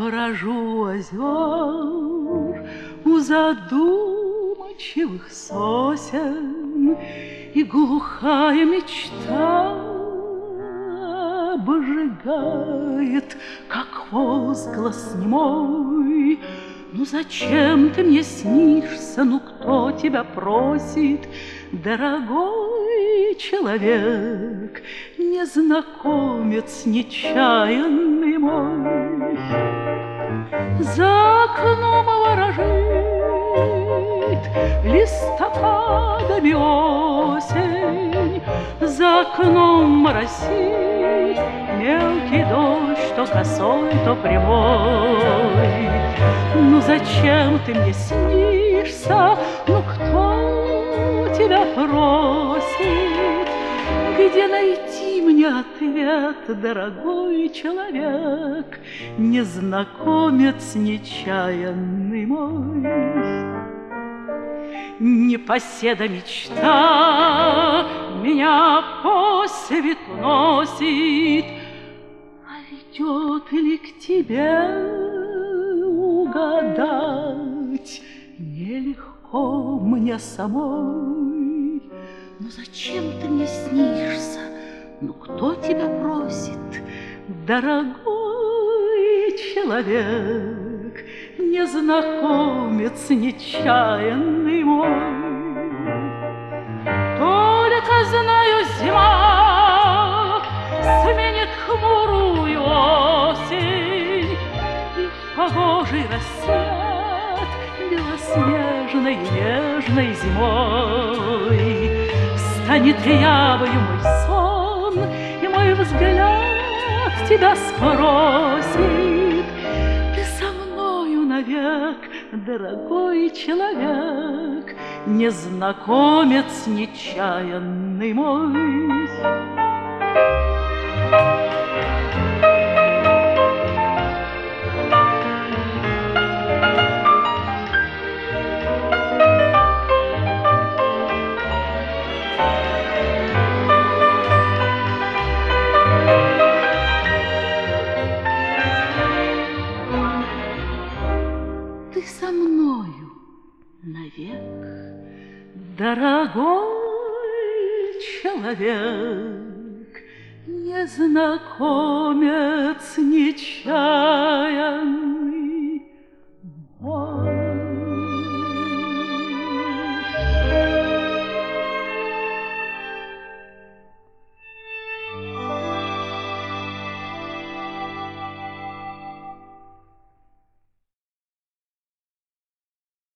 брожу озер у задумчивых сосен, и глухая мечта обжигает, как возглас немой. Ну зачем ты мне снишься, ну кто тебя просит, дорогой человек, незнакомец нечаянный мой? За окном ворожит листопадами осень, за окном моросит мелкий дождь, то косой, то прямой. Ну зачем ты мне снишься, ну кто тебя просит? Где найти мне ответ, дорогой человек, незнакомец нечаянный мой? Непоседа мечта меня по свету носит, а ведет ли к тебе угадать нелегко мне самой? Ну зачем ты мне снишься, ну кто тебя просит, дорогой человек, незнакомец нечаянный мой? Только знаю, зима сменит хмурую осень, и в погожий рассвет белоснежной нежной зимой станет явою мой сон, и мой взгляд тебя спросит: ты со мною навек, дорогой человек, незнакомец нечаянный мой? Ты со мною навек, дорогой человек, незнакомец нечаянный.